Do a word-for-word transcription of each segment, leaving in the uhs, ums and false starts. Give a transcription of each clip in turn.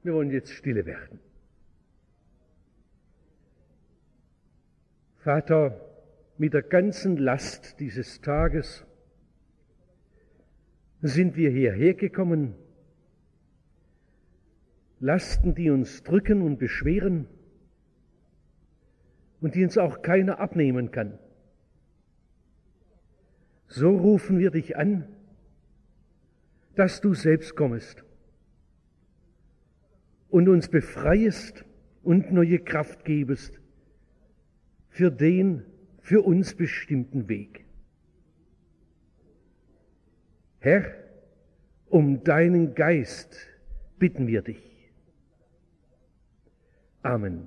Wir wollen jetzt stille werden. Vater, mit der ganzen Last dieses Tages sind wir hierher gekommen. Lasten, die uns drücken und beschweren und die uns auch keiner abnehmen kann. So rufen wir dich an, dass du selbst kommst und uns befreiest und neue Kraft gebest für den für uns bestimmten Weg. Herr, um deinen Geist bitten wir dich. Amen.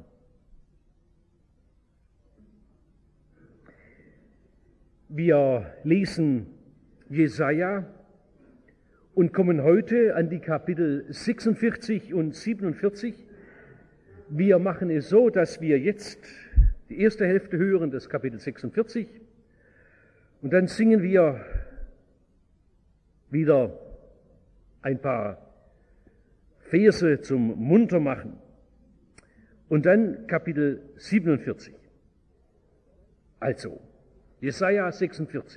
Wir lesen Jesaja und kommen heute an die Kapitel sechsundvierzig und siebenundvierzig. Wir machen es so, dass wir jetzt die erste Hälfte hören des Kapitel sechsundvierzig und dann singen wir wieder ein paar Verse zum Muntermachen und dann Kapitel siebenundvierzig. Also, Jesaja sechsundvierzig.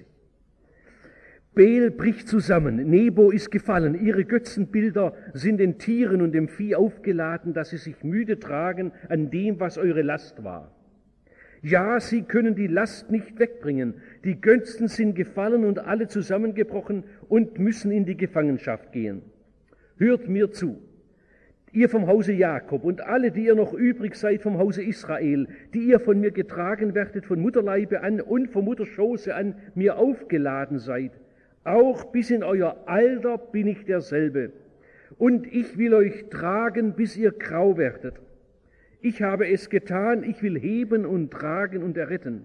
Bel bricht zusammen, Nebo ist gefallen, ihre Götzenbilder sind den Tieren und dem Vieh aufgeladen, dass sie sich müde tragen an dem, was eure Last war. Ja, sie können die Last nicht wegbringen, die Götzen sind gefallen und alle zusammengebrochen und müssen in die Gefangenschaft gehen. Hört mir zu, ihr vom Hause Jakob und alle, die ihr noch übrig seid vom Hause Israel, die ihr von mir getragen werdet, von Mutterleibe an und vom Mutterschoße an mir aufgeladen seid. Auch bis in euer Alter bin ich derselbe. Und ich will euch tragen, bis ihr grau werdet. Ich habe es getan, ich will heben und tragen und erretten.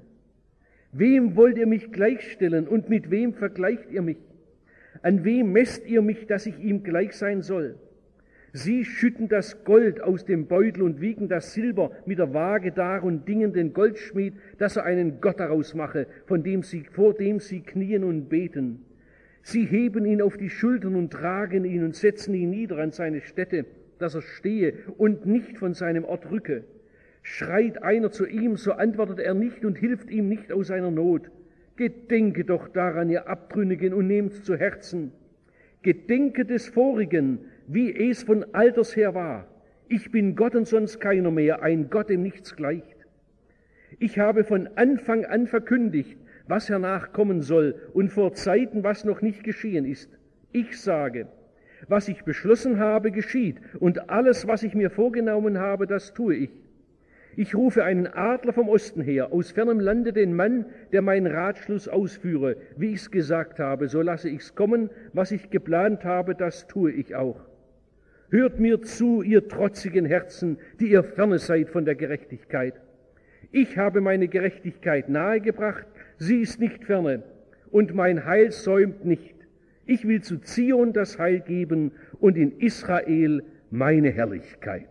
Wem wollt ihr mich gleichstellen und mit wem vergleicht ihr mich? An wem messt ihr mich, dass ich ihm gleich sein soll? Sie schütten das Gold aus dem Beutel und wiegen das Silber mit der Waage dar und dingen den Goldschmied, dass er einen Gott daraus mache, von dem sie, vor dem sie knien und beten. Sie heben ihn auf die Schultern und tragen ihn und setzen ihn nieder an seine Stätte, dass er stehe und nicht von seinem Ort rücke. Schreit einer zu ihm, so antwortet er nicht und hilft ihm nicht aus seiner Not. Gedenke doch daran, ihr Abtrünnigen, und nehmt's zu Herzen. Gedenke des Vorigen, wie es von alters her war. Ich bin Gott und sonst keiner mehr, ein Gott, dem nichts gleicht. Ich habe von Anfang an verkündigt, was hernach kommen soll, und vor Zeiten, was noch nicht geschehen ist. Ich sage, was ich beschlossen habe, geschieht, und alles, was ich mir vorgenommen habe, das tue ich. Ich rufe einen Adler vom Osten her, aus fernem Lande den Mann, der meinen Ratschluss ausführe. Wie ich's gesagt habe, so lasse ich's kommen, was ich geplant habe, das tue ich auch. Hört mir zu, ihr trotzigen Herzen, die ihr ferne seid von der Gerechtigkeit. Ich habe meine Gerechtigkeit nahegebracht, sie ist nicht ferne, und mein Heil säumt nicht. Ich will zu Zion das Heil geben und in Israel meine Herrlichkeit.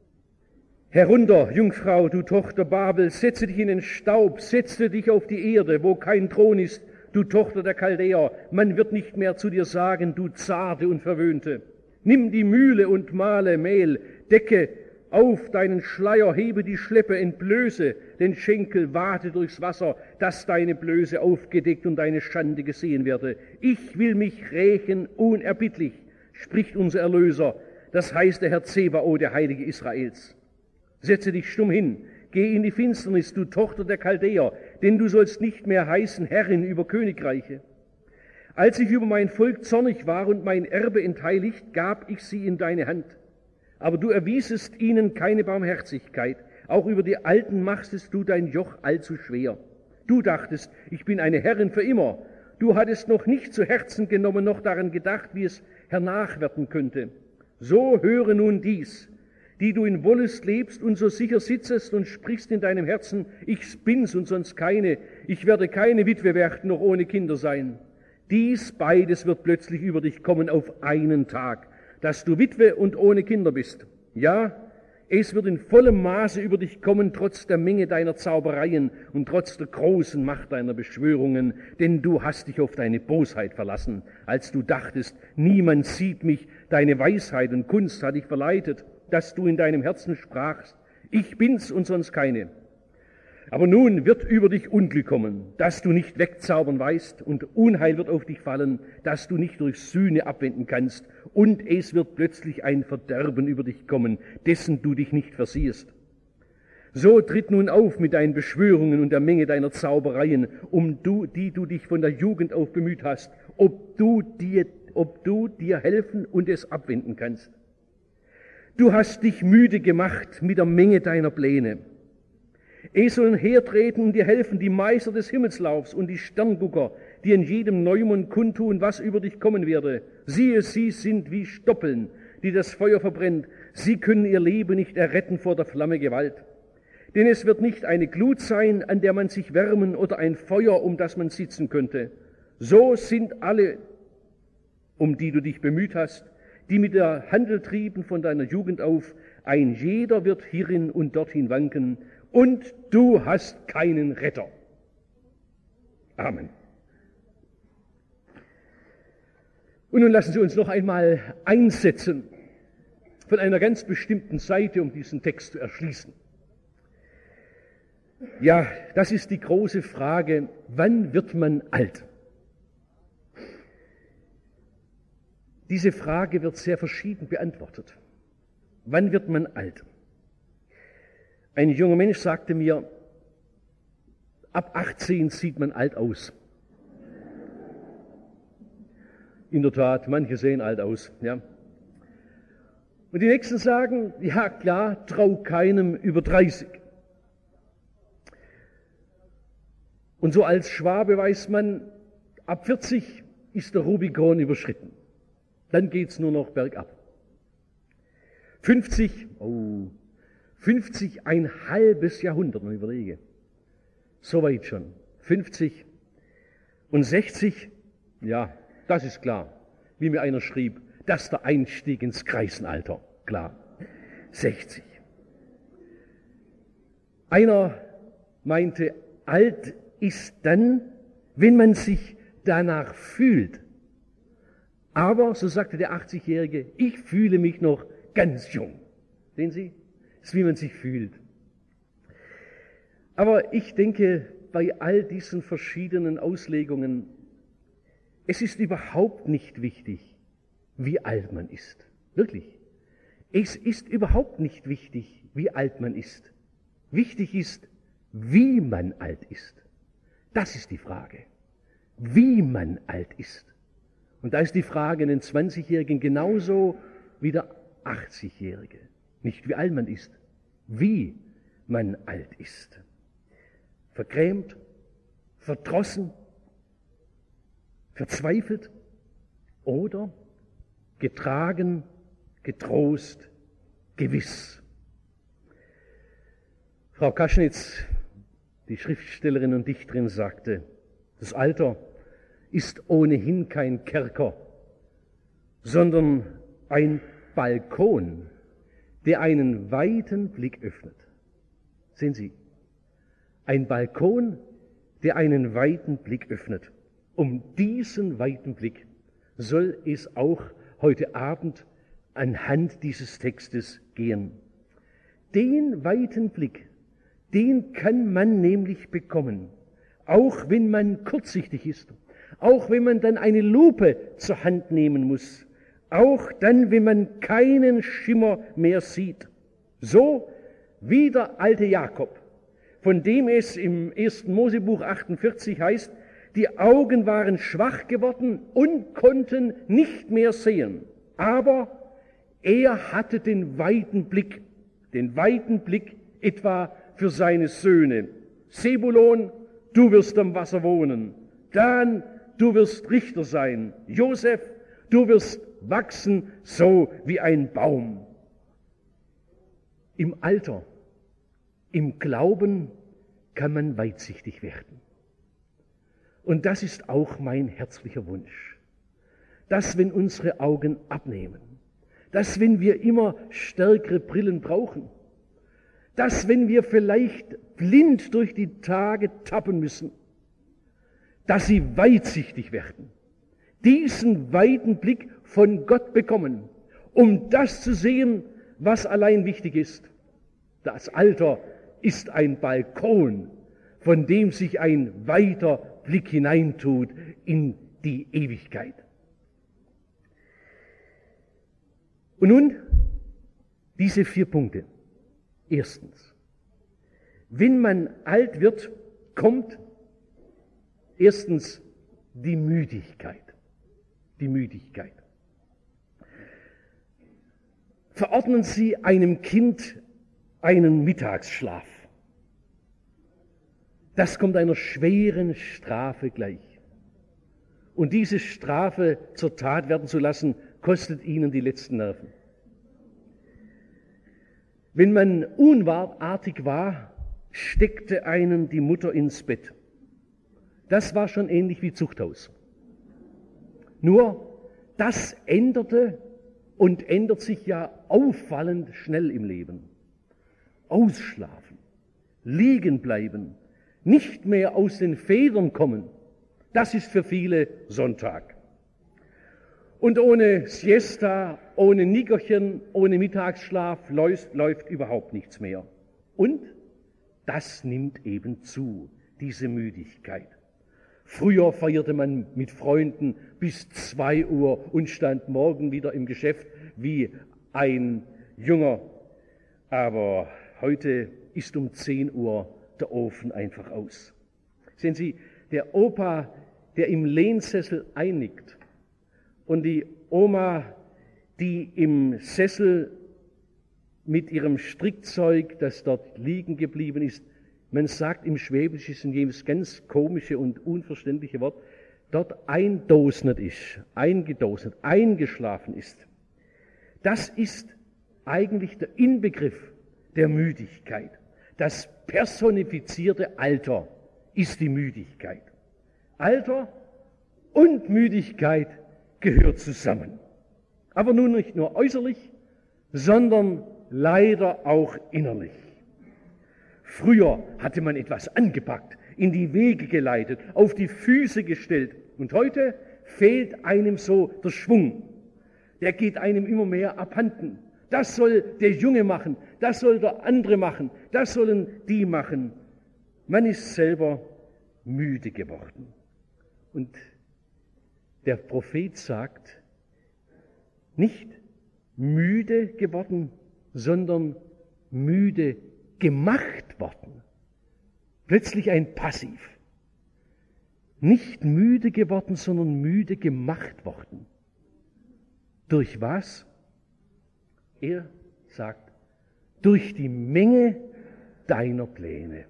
Herunter, Jungfrau, du Tochter Babel, setze dich in den Staub, setze dich auf die Erde, wo kein Thron ist, du Tochter der Chaldäer. Man wird nicht mehr zu dir sagen, du Zarte und Verwöhnte. Nimm die Mühle und mahle Mehl, decke auf deinen Schleier, hebe die Schleppe, entblöße den Schenkel, wade durchs Wasser, dass deine Blöße aufgedeckt und deine Schande gesehen werde. Ich will mich rächen unerbittlich, spricht unser Erlöser, das heißt der Herr Zebaoth, der Heilige Israels. Setze dich stumm hin, geh in die Finsternis, du Tochter der Chaldäer, denn du sollst nicht mehr heißen Herrin über Königreiche. Als ich über mein Volk zornig war und mein Erbe entheiligt, gab ich sie in deine Hand. Aber du erwiesest ihnen keine Barmherzigkeit, auch über die Alten machtest du dein Joch allzu schwer. Du dachtest, ich bin eine Herrin für immer. Du hattest noch nicht zu Herzen genommen, noch daran gedacht, wie es hernach werden könnte. So höre nun dies, die du in Wollust lebst und so sicher sitzest und sprichst in deinem Herzen, ich bin's und sonst keine, ich werde keine Witwe werden, noch ohne Kinder sein. Dies beides wird plötzlich über dich kommen auf einen Tag, dass du Witwe und ohne Kinder bist. Ja, Es wird in vollem Maße über dich kommen, trotz der Menge deiner Zaubereien und trotz der großen Macht deiner Beschwörungen, denn du hast dich auf deine Bosheit verlassen, als du dachtest, niemand sieht mich, deine Weisheit und Kunst hat dich verleitet, dass du in deinem Herzen sprachst, ich bin's und sonst keine. Aber nun wird über dich Unglück kommen, dass du nicht wegzaubern weißt, und Unheil wird auf dich fallen, dass du nicht durch Sühne abwenden kannst, und es wird plötzlich ein Verderben über dich kommen, dessen du dich nicht versiehst. So tritt nun auf mit deinen Beschwörungen und der Menge deiner Zaubereien, um du, die du dich von der Jugend auf bemüht hast, ob du dir, ob du dir helfen und es abwenden kannst. Du hast dich müde gemacht mit der Menge deiner Pläne. Es sollen hertreten und dir helfen die Meister des Himmelslaufs und die Sterngucker, die in jedem Neumond kundtun, was über dich kommen werde. Siehe, sie sind wie Stoppeln, die das Feuer verbrennt. Sie können ihr Leben nicht erretten vor der Flamme Gewalt. Denn es wird nicht eine Glut sein, an der man sich wärmen, oder ein Feuer, um das man sitzen könnte. So sind alle, um die du dich bemüht hast, die mit der Handel trieben von deiner Jugend auf. Ein jeder wird hierin und dorthin wanken, und du hast keinen Retter. Amen. Und nun lassen Sie uns noch einmal einsetzen von einer ganz bestimmten Seite, um diesen Text zu erschließen. Ja, das ist die große Frage, wann wird man alt? Diese Frage wird sehr verschieden beantwortet. Wann wird man alt? Ein junger Mensch sagte mir, ab achtzehn sieht man alt aus. In der Tat, manche sehen alt aus. Ja. Und die Nächsten sagen, ja klar, trau keinem über dreißig. Und so als Schwabe weiß man, ab vierzig ist der Rubikon überschritten. Dann geht's nur noch bergab. fünfzig, oh, fünfzig, ein halbes Jahrhundert, man überlege. So weit schon. fünfzig und sechzig, ja, das ist klar. Wie mir einer schrieb, das ist der Einstieg ins Kreisenalter. Klar. sechzig. Einer meinte, alt ist dann, wenn man sich danach fühlt. Aber, so sagte der achtzigjährige, ich fühle mich noch ganz jung. Sehen Sie? Das ist, wie man sich fühlt. Aber ich denke, bei all diesen verschiedenen Auslegungen, es ist überhaupt nicht wichtig, wie alt man ist. Wirklich. Es ist überhaupt nicht wichtig, wie alt man ist. Wichtig ist, wie man alt ist. Das ist die Frage. Wie man alt ist. Und da ist die Frage den zwanzigjährigen genauso wie der achtzigjährige. Nicht wie alt man ist, wie man alt ist. Vergrämt, verdrossen, verzweifelt oder getragen, getrost, gewiss. Frau Kaschnitz, die Schriftstellerin und Dichterin, sagte, das Alter ist ohnehin kein Kerker, sondern ein Balkon, der einen weiten Blick öffnet. Sehen Sie, ein Balkon, der einen weiten Blick öffnet. Um diesen weiten Blick soll es auch heute Abend anhand dieses Textes gehen. Den weiten Blick, den kann man nämlich bekommen, auch wenn man kurzsichtig ist, auch wenn man dann eine Lupe zur Hand nehmen muss, auch dann, wenn man keinen Schimmer mehr sieht. So wie der alte Jakob, von dem es im ersten Mosebuch achtundvierzig heißt, die Augen waren schwach geworden und konnten nicht mehr sehen. Aber er hatte den weiten Blick, den weiten Blick etwa für seine Söhne. Sebulon, du wirst am Wasser wohnen. Dan, du wirst Richter sein. Josef, du wirst wachsen, so wie ein Baum. Im Alter, im Glauben kann man weitsichtig werden. Und das ist auch mein herzlicher Wunsch, dass wenn unsere Augen abnehmen, dass wenn wir immer stärkere Brillen brauchen, dass wenn wir vielleicht blind durch die Tage tappen müssen, dass sie weitsichtig werden, diesen weiten Blick von Gott bekommen, um das zu sehen, was allein wichtig ist. Das Alter ist ein Balkon, von dem sich ein weiter Blick hineintut in die Ewigkeit. Und nun diese vier Punkte. Erstens, wenn man alt wird, kommt erstens die Müdigkeit. Die Müdigkeit. Verordnen Sie einem Kind einen Mittagsschlaf. Das kommt einer schweren Strafe gleich. Und diese Strafe zur Tat werden zu lassen, kostet ihnen die letzten Nerven. Wenn man unartig war, steckte einen die Mutter ins Bett. Das war schon ähnlich wie Zuchthaus. Nur, das änderte und ändert sich ja auffallend schnell im Leben. Ausschlafen, liegen bleiben, nicht mehr aus den Federn kommen, das ist für viele Sonntag. Und ohne Siesta, ohne Nickerchen, ohne Mittagsschlaf läuft, läuft überhaupt nichts mehr. Und das nimmt eben zu, diese Müdigkeit. Früher feierte man mit Freunden bis zwei Uhr und stand morgen wieder im Geschäft wie ein Junger. Aber heute ist um zehn Uhr der Ofen einfach aus. Sehen Sie, der Opa, der im Lehnsessel einnickt, und die Oma, die im Sessel mit ihrem Strickzeug, das dort liegen geblieben ist, man sagt im Schwäbischen jenes ganz komische und unverständliche Wort, dort eindosnet ist, eingedosnet, eingeschlafen ist. Das ist eigentlich der Inbegriff der Müdigkeit. Das personifizierte Alter ist die Müdigkeit. Alter und Müdigkeit gehört zusammen. Aber nun nicht nur äußerlich, sondern leider auch innerlich. Früher hatte man etwas angepackt, in die Wege geleitet, auf die Füße gestellt. Und heute fehlt einem so der Schwung. Der geht einem immer mehr abhanden. Das soll der Junge machen, das soll der andere machen, das sollen die machen. Man ist selber müde geworden. Und der Prophet sagt, nicht müde geworden, sondern müde gemacht worden. Plötzlich ein Passiv. Nicht müde geworden, sondern müde gemacht worden. Durch was? Er sagt, durch die Menge deiner Pläne.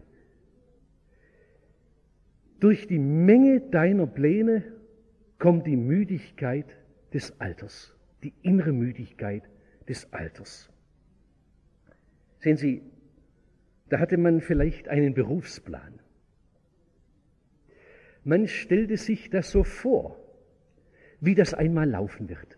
Durch die Menge deiner Pläne kommt die Müdigkeit des Alters, die innere Müdigkeit des Alters. Sehen Sie, da hatte man vielleicht einen Berufsplan. Man stellte sich das so vor, wie das einmal laufen wird.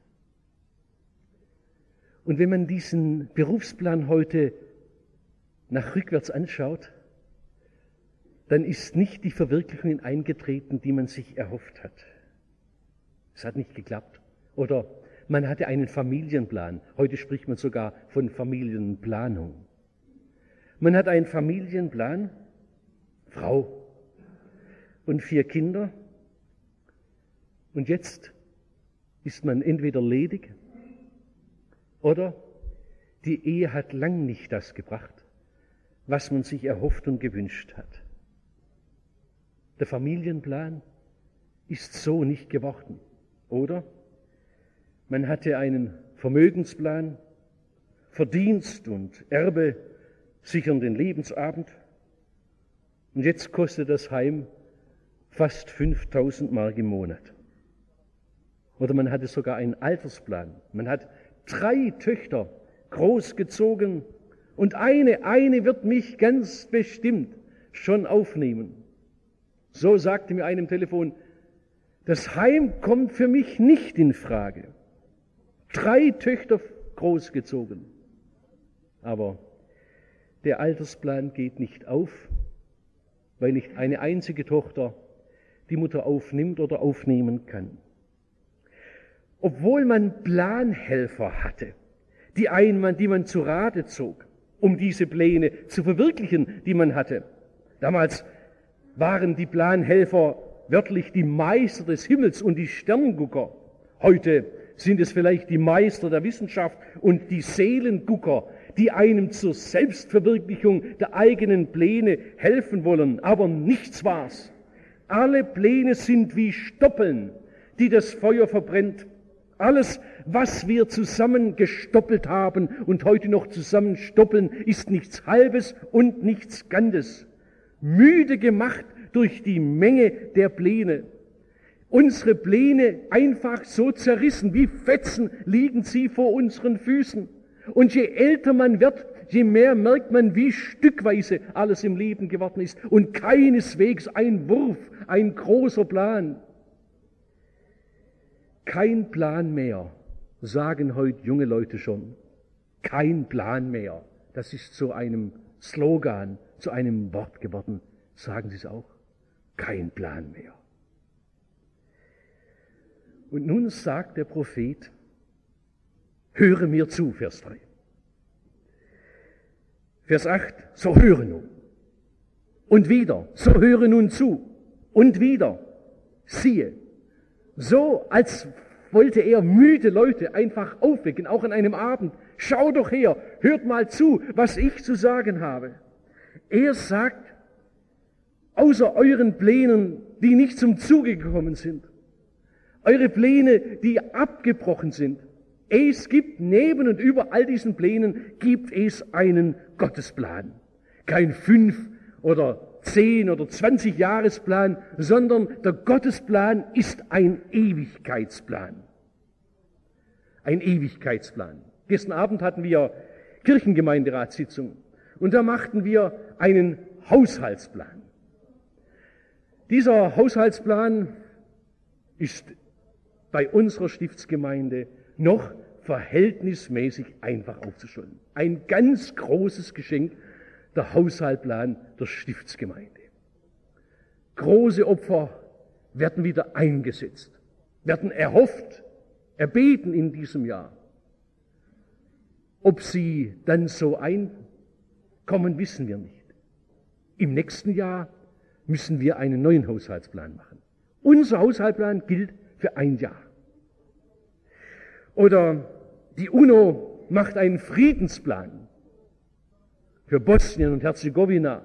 Und wenn man diesen Berufsplan heute nach rückwärts anschaut, dann ist nicht die Verwirklichung eingetreten, die man sich erhofft hat. Es hat nicht geklappt. Oder man hatte einen Familienplan. Heute spricht man sogar von Familienplanung. Man hat einen Familienplan, Frau und vier Kinder. Und jetzt ist man entweder ledig oder die Ehe hat lang nicht das gebracht, was man sich erhofft und gewünscht hat. Der Familienplan ist so nicht geworden. Oder man hatte einen Vermögensplan, Verdienst und Erbe sichern den Lebensabend. Und jetzt kostet das Heim fast fünftausend Mark im Monat. Oder man hatte sogar einen Altersplan. Man hat drei Töchter großgezogen und eine, eine wird mich ganz bestimmt schon aufnehmen. So sagte mir einem Telefon, das Heim kommt für mich nicht in Frage. Drei Töchter großgezogen. Aber der Altersplan geht nicht auf, weil nicht eine einzige Tochter die Mutter aufnimmt oder aufnehmen kann. Obwohl man Planhelfer hatte, die, einen, die man zu Rate zog, um diese Pläne zu verwirklichen, die man hatte. Damals waren die Planhelfer wörtlich die Meister des Himmels und die Sterngucker. Heute sind es vielleicht die Meister der Wissenschaft und die Seelengucker, die einem zur Selbstverwirklichung der eigenen Pläne helfen wollen. Aber nichts war's. Alle Pläne sind wie Stoppeln, die das Feuer verbrennt. Alles, was wir zusammen gestoppelt haben und heute noch zusammenstoppeln, ist nichts Halbes und nichts Ganzes. Müde gemacht durch die Menge der Pläne. Unsere Pläne einfach so zerrissen, wie Fetzen liegen sie vor unseren Füßen. Und je älter man wird, je mehr merkt man, wie stückweise alles im Leben geworden ist und keineswegs ein Wurf, ein großer Plan. Kein Plan mehr, sagen heute junge Leute schon. Kein Plan mehr. Das ist zu einem Slogan, zu einem Wort geworden. Sagen Sie es auch? Kein Plan mehr. Und nun sagt der Prophet, höre mir zu, Vers drei. Vers acht, so höre nun. Und wieder, so höre nun zu. Und wieder, siehe. So, als wollte er müde Leute einfach aufwecken, auch an einem Abend. Schau doch her, hört mal zu, was ich zu sagen habe. Er sagt, außer euren Plänen, die nicht zum Zuge gekommen sind, eure Pläne, die abgebrochen sind, es gibt neben und über all diesen Plänen, gibt es einen Gottesplan. Kein fünf oder zehn oder zwanzig Jahresplan, sondern der Gottesplan ist ein Ewigkeitsplan. Ein Ewigkeitsplan. Gestern Abend hatten wir Kirchengemeinderatssitzung und da machten wir einen Haushaltsplan. Dieser Haushaltsplan ist bei unserer Stiftsgemeinde noch verhältnismäßig einfach aufzustellen. Ein ganz großes Geschenk, der Haushaltsplan der Stiftsgemeinde. Große Opfer werden wieder eingesetzt, werden erhofft, erbeten in diesem Jahr. Ob sie dann so einkommen, wissen wir nicht. Im nächsten Jahr müssen wir einen neuen Haushaltsplan machen. Unser Haushaltsplan gilt für ein Jahr. Oder die UNO macht einen Friedensplan für Bosnien und Herzegowina.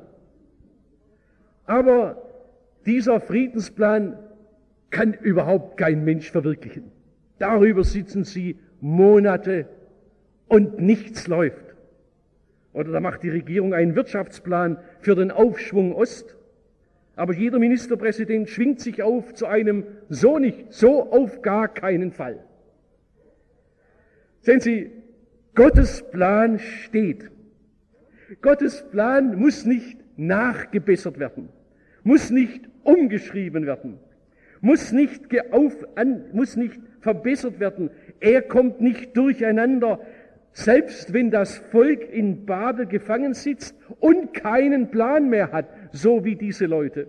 Aber dieser Friedensplan kann überhaupt kein Mensch verwirklichen. Darüber sitzen sie Monate und nichts läuft. Oder da macht die Regierung einen Wirtschaftsplan für den Aufschwung Ost. Aber jeder Ministerpräsident schwingt sich auf zu einem so nicht, so auf gar keinen Fall. Sehen Sie, Gottes Plan steht. Gottes Plan muss nicht nachgebessert werden, muss nicht umgeschrieben werden, muss nicht, geauf, an, muss nicht verbessert werden. Er kommt nicht durcheinander, selbst wenn das Volk in Babel gefangen sitzt und keinen Plan mehr hat, so wie diese Leute.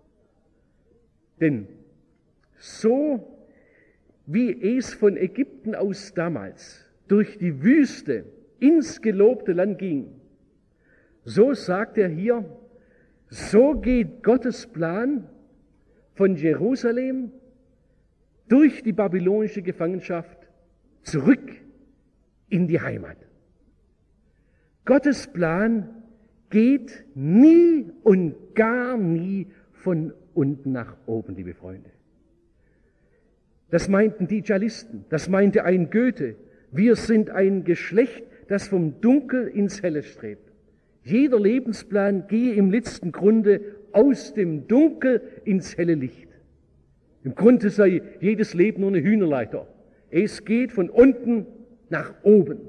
Denn so wie es von Ägypten aus damals durch die Wüste ins gelobte Land ging, so sagt er hier, so geht Gottes Plan von Jerusalem durch die babylonische Gefangenschaft zurück in die Heimat. Gottes Plan geht nie und gar nie von unten nach oben, liebe Freunde. Das meinten die Idealisten, das meinte ein Goethe. Wir sind ein Geschlecht, das vom Dunkel ins Helle strebt. Jeder Lebensplan gehe im letzten Grunde aus dem Dunkel ins helle Licht. Im Grunde sei jedes Leben nur eine Hühnerleiter. Es geht von unten nach oben.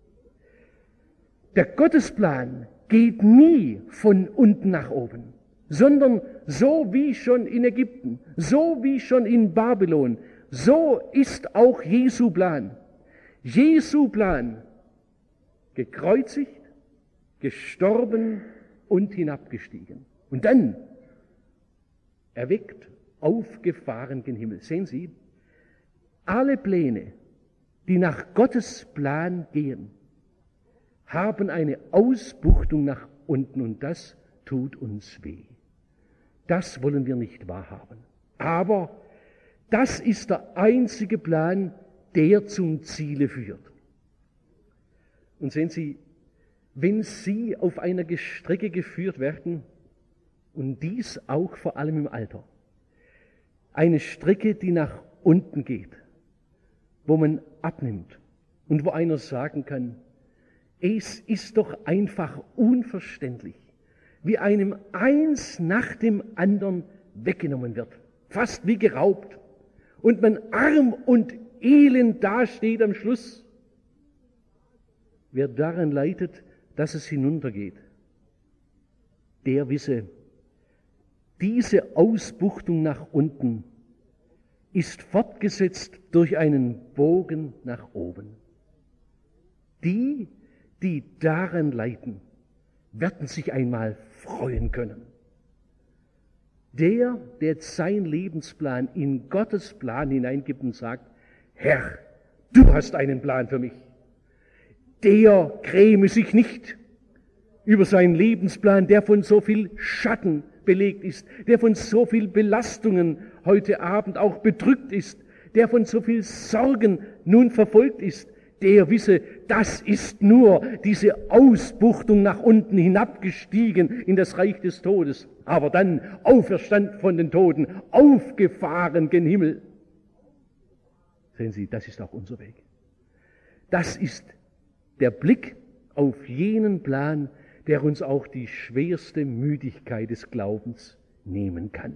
Der Gottesplan geht nie von unten nach oben, sondern so wie schon in Ägypten, so wie schon in Babylon, so ist auch Jesu Plan. Jesu Plan, gekreuzigt, gestorben und hinabgestiegen. Und dann erweckt, aufgefahren gen Himmel. Sehen Sie, alle Pläne, die nach Gottes Plan gehen, haben eine Ausbuchtung nach unten und das tut uns weh. Das wollen wir nicht wahrhaben. Aber das ist der einzige Plan, der zum Ziele führt. Und sehen Sie, wenn Sie auf einer Strecke geführt werden, und dies auch vor allem im Alter, eine Strecke, die nach unten geht, wo man abnimmt und wo einer sagen kann, es ist doch einfach unverständlich, wie einem eins nach dem anderen weggenommen wird, fast wie geraubt, und man arm und elend dasteht am Schluss. Wer daran leidet, dass es hinuntergeht, der wisse, diese Ausbuchtung nach unten ist fortgesetzt durch einen Bogen nach oben. Die, die daran leiden, werden sich einmal freuen können. Der, der jetzt seinen Lebensplan in Gottes Plan hineingibt und sagt, Herr, du hast einen Plan für mich. Der gräme sich nicht über seinen Lebensplan, der von so viel Schatten belegt ist, der von so viel Belastungen heute Abend auch bedrückt ist, der von so viel Sorgen nun verfolgt ist, der wisse, das ist nur diese Ausbuchtung nach unten hinabgestiegen in das Reich des Todes, aber dann auferstanden von den Toten, aufgefahren gen Himmel. Sehen Sie, das ist auch unser Weg. Das ist der Blick auf jenen Plan, der uns auch die schwerste Müdigkeit des Glaubens nehmen kann.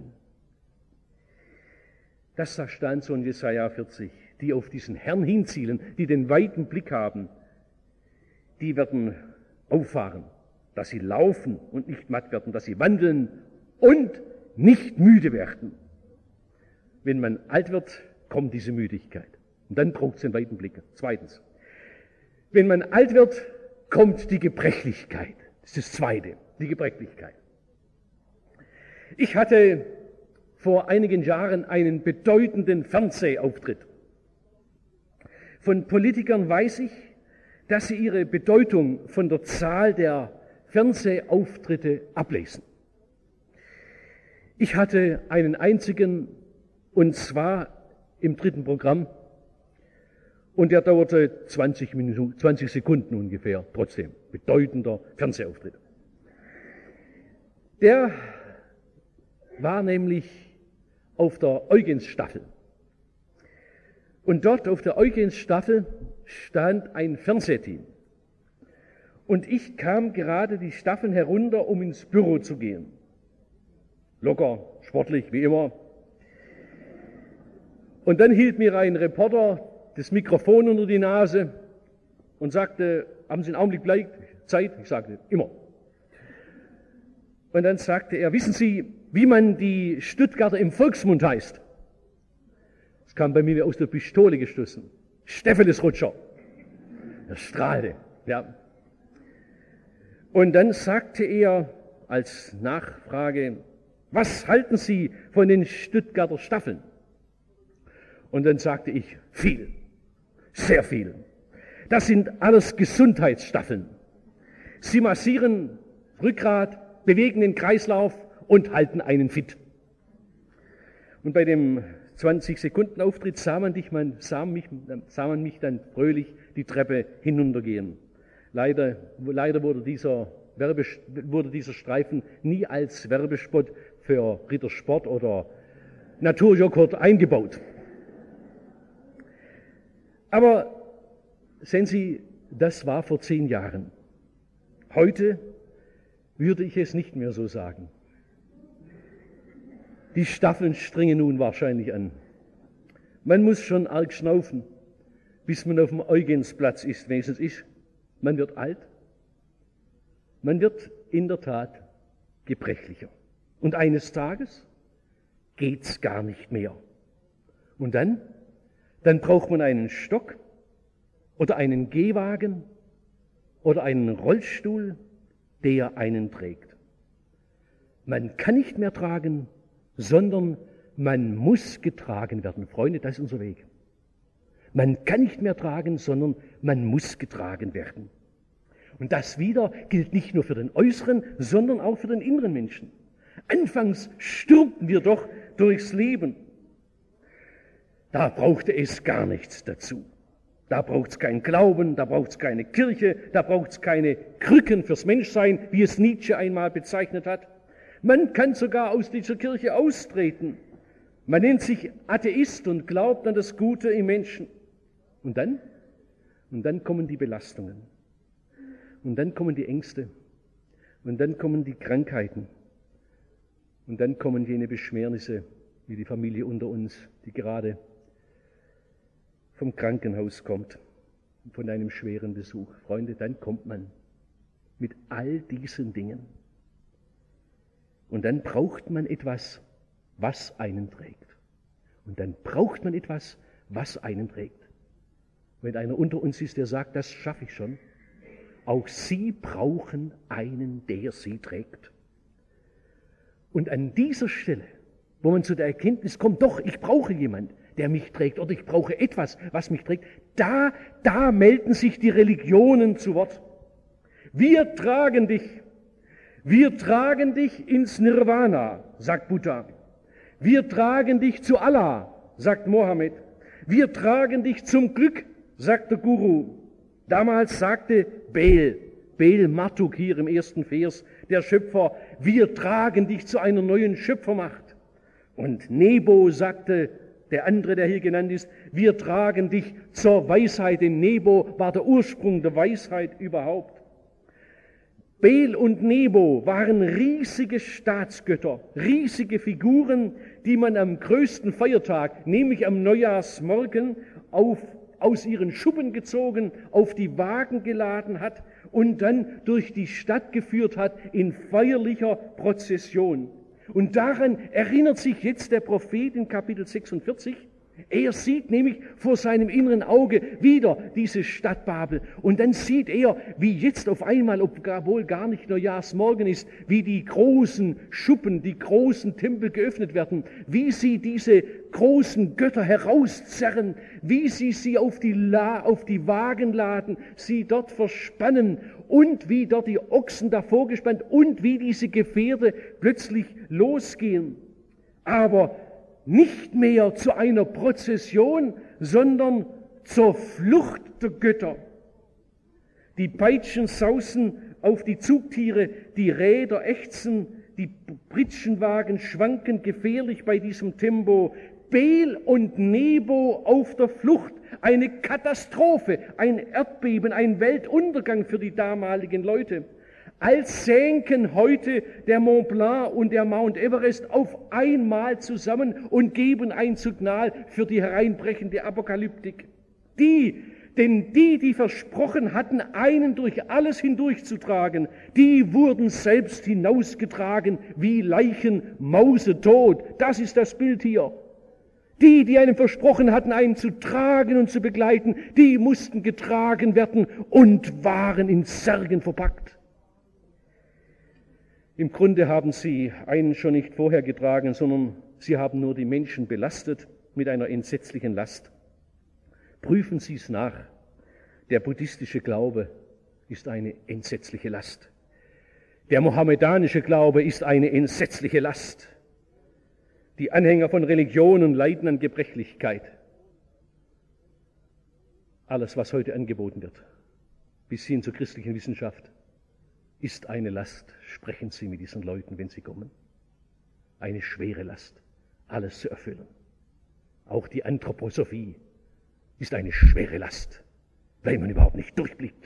Das stand so in Jesaja vierzig. Die auf diesen Herrn hinzielen, die den weiten Blick haben, die werden auffahren, dass sie laufen und nicht matt werden, dass sie wandeln und nicht müde werden. Wenn man alt wird, kommt diese Müdigkeit. Und dann braucht es den weiten Blick. Zweitens, wenn man alt wird, kommt die Gebrechlichkeit. Das ist das Zweite, die Gebrechlichkeit. Ich hatte vor einigen Jahren einen bedeutenden Fernsehauftritt. Von Politikern weiß ich, dass sie ihre Bedeutung von der Zahl der Fernsehauftritte ablesen. Ich hatte einen einzigen, und zwar im dritten Programm, und der dauerte zwanzig Minuten, zwanzig Sekunden ungefähr, trotzdem bedeutender Fernsehauftritt. Der war nämlich auf der Eugens-Staffel. Und dort auf der Eugens-Staffel stand ein Fernsehteam. Und ich kam gerade die Staffeln herunter, um ins Büro zu gehen. Locker, sportlich, wie immer. Und dann hielt mir ein Reporter das Mikrofon unter die Nase und sagte, haben Sie einen Augenblick Zeit? Ich sagte, immer. Und dann sagte er, wissen Sie, wie man die Stuttgarter im Volksmund heißt? Das kam bei mir aus der Pistole gestoßen. Stepheles Rutscher. Er strahlte, ja. Und dann sagte er als Nachfrage, was halten Sie von den Stuttgarter Staffeln? Und dann sagte ich, viel, sehr viel. Das sind alles Gesundheitsstaffeln. Sie massieren Rückgrat, bewegen den Kreislauf und halten einen fit. Und bei dem zwanzig Sekunden Auftritt sah man, dich, man, sah, mich, sah man mich dann fröhlich die Treppe hinuntergehen. Leider, leider wurde, dieser Werbe, wurde dieser Streifen nie als Werbespot für Rittersport oder Naturjoghurt eingebaut. Aber sehen Sie, das war vor zehn Jahren. Heute würde ich es nicht mehr so sagen. Die Staffeln strengen nun wahrscheinlich an. Man muss schon arg schnaufen, bis man auf dem Eugensplatz ist, wenigstens ist. Man wird alt. Man wird in der Tat gebrechlicher. Und eines Tages geht's gar nicht mehr. Und dann? Dann braucht man einen Stock oder einen Gehwagen oder einen Rollstuhl der einen trägt. Man kann nicht mehr tragen, sondern man muss getragen werden. Freunde, das ist unser Weg. Man kann nicht mehr tragen, sondern man muss getragen werden. Und das wieder gilt nicht nur für den äußeren, sondern auch für den inneren Menschen. Anfangs stürmten wir doch durchs Leben. Da brauchte es gar nichts dazu. Da braucht es keinen Glauben, da braucht es keine Kirche, da braucht es keine Krücken fürs Menschsein, wie es Nietzsche einmal bezeichnet hat. Man kann sogar aus dieser Kirche austreten. Man nennt sich Atheist und glaubt an das Gute im Menschen. Und dann? Und dann kommen die Belastungen. Und dann kommen die Ängste. Und dann kommen die Krankheiten. Und dann kommen jene Beschwernisse, wie die Familie unter uns, die gerade vom Krankenhaus kommt, von einem schweren Besuch. Freunde, dann kommt man mit all diesen Dingen. Und dann braucht man etwas, was einen trägt. Und dann braucht man etwas, was einen trägt. Wenn einer unter uns ist, der sagt, das schaffe ich schon, auch Sie brauchen einen, der Sie trägt. Und an dieser Stelle, wo man zu der Erkenntnis kommt, doch, ich brauche jemand, der mich trägt, oder ich brauche etwas, was mich trägt, da, da melden sich die Religionen zu Wort. Wir tragen dich, wir tragen dich ins Nirvana, sagt Buddha. Wir tragen dich zu Allah, sagt Mohammed. Wir tragen dich zum Glück, sagt der Guru. Damals sagte Bel, Bel Marduk hier im ersten Vers, der Schöpfer, wir tragen dich zu einer neuen Schöpfermacht. Und Nebo sagte, der andere, der hier genannt ist, wir tragen dich zur Weisheit, denn Nebo war der Ursprung der Weisheit überhaupt. Bel und Nebo waren riesige Staatsgötter, riesige Figuren, die man am größten Feiertag, nämlich am Neujahrsmorgen, auf, aus ihren Schuppen gezogen, auf die Wagen geladen hat und dann durch die Stadt geführt hat in feierlicher Prozession. Und daran erinnert sich jetzt der Prophet in Kapitel sechsundvierzig. Er sieht nämlich vor seinem inneren Auge wieder diese Stadt Babel. Und dann sieht er, wie jetzt auf einmal, obwohl gar nicht Neujahrsmorgen ist, wie die großen Schuppen, die großen Tempel geöffnet werden, wie sie diese großen Götter herauszerren, wie sie sie auf die, La- auf die Wagen laden, sie dort verspannen und wie dort die Ochsen davor gespannt und wie diese Gefährte plötzlich losgehen. Aber nicht mehr zu einer Prozession, sondern zur Flucht der Götter. Die Peitschen sausen auf die Zugtiere, die Räder ächzen, die Pritschenwagen schwanken gefährlich bei diesem Tempo. Bel und Nebo auf der Flucht, eine Katastrophe, ein Erdbeben, ein Weltuntergang für die damaligen Leute. Als sänken heute der Mont Blanc und der Mount Everest auf einmal zusammen und geben ein Signal für die hereinbrechende Apokalyptik. Die, denn die, die versprochen hatten, einen durch alles hindurchzutragen, die wurden selbst hinausgetragen wie Leichen mausetot. Das ist das Bild hier. Die, die einem versprochen hatten, einen zu tragen und zu begleiten, die mussten getragen werden und waren in Särgen verpackt. Im Grunde haben sie einen schon nicht vorher getragen, sondern sie haben nur die Menschen belastet mit einer entsetzlichen Last. Prüfen Sie es nach. Der buddhistische Glaube ist eine entsetzliche Last. Der mohammedanische Glaube ist eine entsetzliche Last. Die Anhänger von Religionen leiden an Gebrechlichkeit. Alles, was heute angeboten wird, bis hin zur christlichen Wissenschaft, ist eine Last. Sprechen Sie mit diesen Leuten, wenn sie kommen. Eine schwere Last, alles zu erfüllen. Auch die Anthroposophie ist eine schwere Last, weil man überhaupt nicht durchblickt.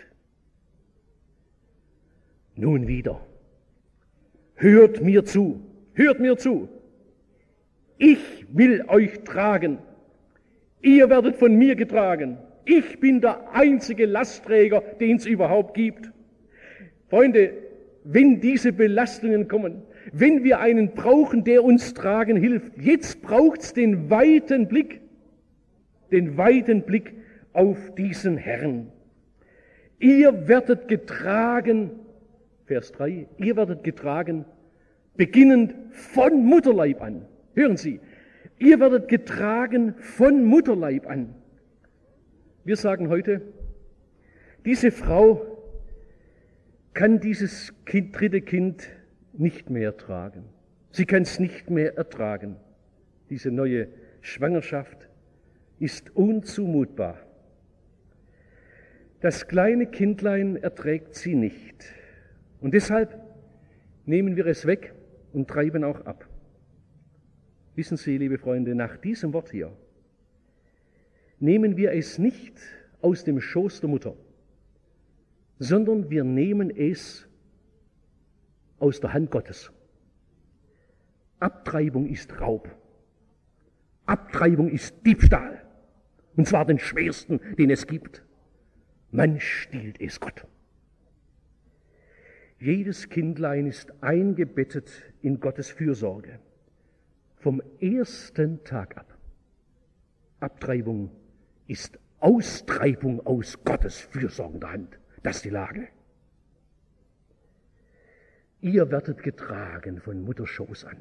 Nun wieder, hört mir zu, hört mir zu. Ich will euch tragen. Ihr werdet von mir getragen. Ich bin der einzige Lastträger, den es überhaupt gibt. Freunde, wenn diese Belastungen kommen, wenn wir einen brauchen, der uns tragen hilft, jetzt braucht's den weiten Blick, den weiten Blick auf diesen Herrn. Ihr werdet getragen Vers drei, ihr werdet getragen, beginnend von Mutterleib an. Hören Sie, ihr werdet getragen von Mutterleib an. Wir sagen heute, diese Frau kann dieses kind, dritte Kind nicht mehr tragen. Sie kann es nicht mehr ertragen. Diese neue Schwangerschaft ist unzumutbar. Das kleine Kindlein erträgt sie nicht. Und deshalb nehmen wir es weg und treiben auch ab. Wissen Sie, liebe Freunde, nach diesem Wort hier nehmen wir es nicht aus dem Schoß der Mutter, sondern wir nehmen es aus der Hand Gottes. Abtreibung ist Raub. Abtreibung ist Diebstahl. Und zwar den schwersten, den es gibt. Man stiehlt es Gott. Jedes Kindlein ist eingebettet in Gottes Fürsorge. Vom ersten Tag ab. Abtreibung ist Austreibung aus Gottes fürsorgender Hand. Das ist die Lage. Ihr werdet getragen von Mutterschoß an.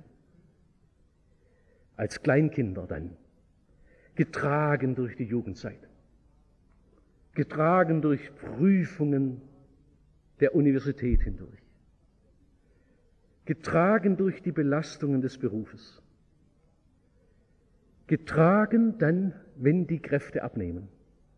Als Kleinkinder dann. Getragen durch die Jugendzeit. Getragen durch Prüfungen der Universität hindurch. Getragen durch die Belastungen des Berufes. Getragen dann, wenn die Kräfte abnehmen.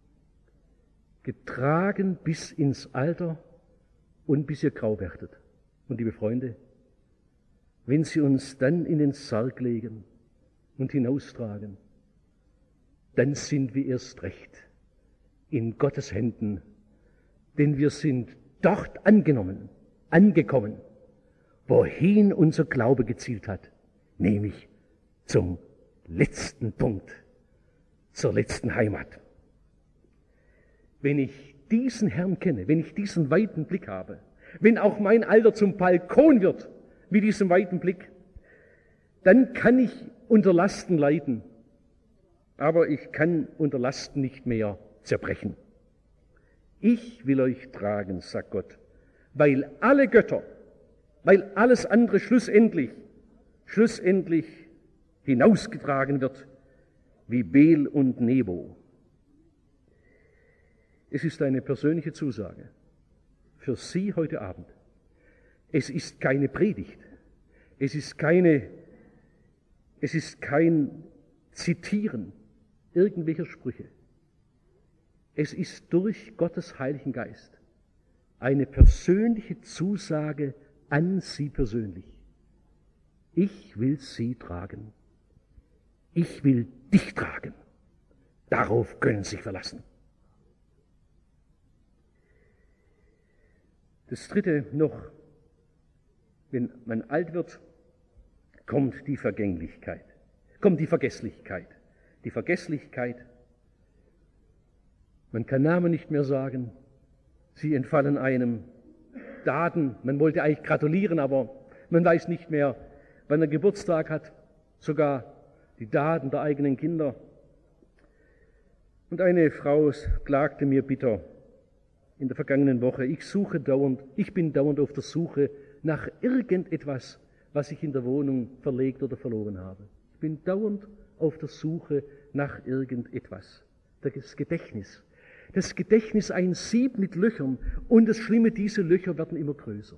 Getragen bis ins Alter und bis ihr grau werdet. Und liebe Freunde, wenn sie uns dann in den Sarg legen und hinaustragen, dann sind wir erst recht in Gottes Händen, denn wir sind dort angenommen, angekommen, wohin unser Glaube gezielt hat, nämlich zum letzten Punkt, zur letzten Heimat. Wenn ich diesen Herrn kenne, wenn ich diesen weiten Blick habe, wenn auch mein Alter zum Balkon wird mit diesem weiten Blick, dann kann ich unter Lasten leiden, aber ich kann unter Lasten nicht mehr zerbrechen. Ich will euch tragen, sagt Gott, weil alle Götter, weil alles andere schlussendlich, schlussendlich hinausgetragen wird, wie Bel und Nebo. Es ist eine persönliche Zusage für Sie heute Abend. Es ist keine Predigt. Es ist keine, es ist kein Zitieren irgendwelcher Sprüche. Es ist durch Gottes Heiligen Geist eine persönliche Zusage an Sie persönlich. Ich will Sie tragen. Ich will dich tragen. Darauf können Sie sich verlassen. Das Dritte noch, wenn man alt wird, kommt die Vergänglichkeit, kommt die Vergesslichkeit. Die Vergesslichkeit, man kann Namen nicht mehr sagen, sie entfallen einem, Daten, man wollte eigentlich gratulieren, aber man weiß nicht mehr, wann er Geburtstag hat, sogar die Daten der eigenen Kinder. Und eine Frau klagte mir bitter in der vergangenen Woche, ich suche dauernd, ich bin dauernd auf der Suche nach irgendetwas, was ich in der Wohnung verlegt oder verloren habe. Ich bin dauernd auf der Suche nach irgendetwas. Das Gedächtnis. Das Gedächtnis ein Sieb mit Löchern und das Schlimme, diese Löcher werden immer größer.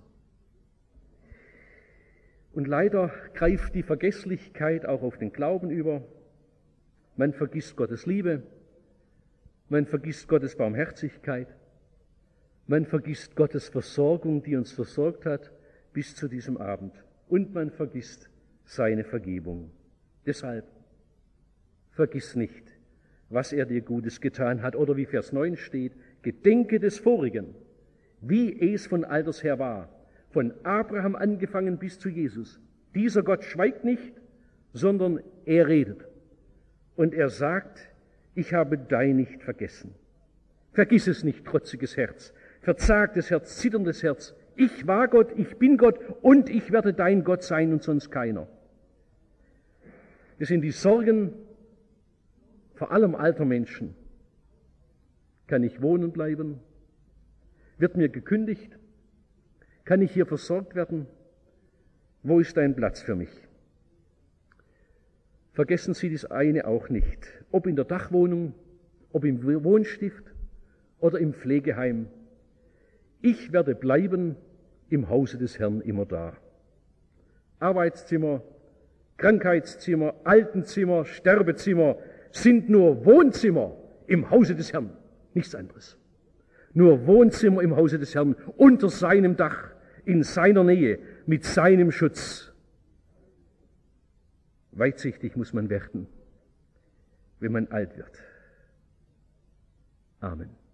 Und leider greift die Vergesslichkeit auch auf den Glauben über. Man vergisst Gottes Liebe, man vergisst Gottes Barmherzigkeit, man vergisst Gottes Versorgung, die uns versorgt hat bis zu diesem Abend. Und man vergisst seine Vergebung. Deshalb vergiss nicht, was er dir Gutes getan hat. Oder wie Vers neun steht, gedenke des Vorigen, wie es von alters her war, von Abraham angefangen bis zu Jesus. Dieser Gott schweigt nicht, sondern er redet. Und er sagt, ich habe dein nicht vergessen. Vergiss es nicht, trotziges Herz, verzagtes Herz, zitterndes Herz. Ich war Gott, ich bin Gott und ich werde dein Gott sein und sonst keiner. Das sind die Sorgen, vor allem alter Menschen. Kann ich wohnen bleiben? Wird mir gekündigt? Kann ich hier versorgt werden? Wo ist ein Platz für mich? Vergessen Sie das eine auch nicht, ob in der Dachwohnung, ob im Wohnstift oder im Pflegeheim. Ich werde bleiben im Hause des Herrn immer da. Arbeitszimmer, Krankheitszimmer, Altenzimmer, Sterbezimmer sind nur Wohnzimmer im Hause des Herrn, nichts anderes. Nur Wohnzimmer im Hause des Herrn, unter seinem Dach, in seiner Nähe, mit seinem Schutz. Weitsichtig muss man werden, wenn man alt wird. Amen.